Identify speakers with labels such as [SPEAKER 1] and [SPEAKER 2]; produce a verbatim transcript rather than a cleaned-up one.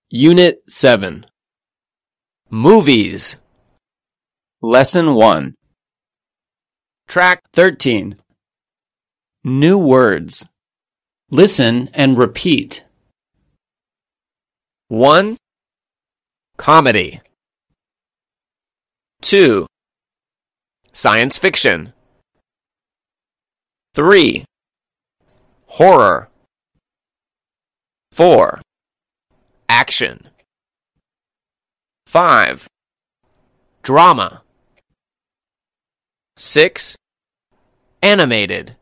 [SPEAKER 1] Unit seven. Movies. Lesson one. Track thirteen. New words. Listen and repeat. one. Comedy. two. Science fiction. three. Horror. four. Action. five. Drama. six. Animated.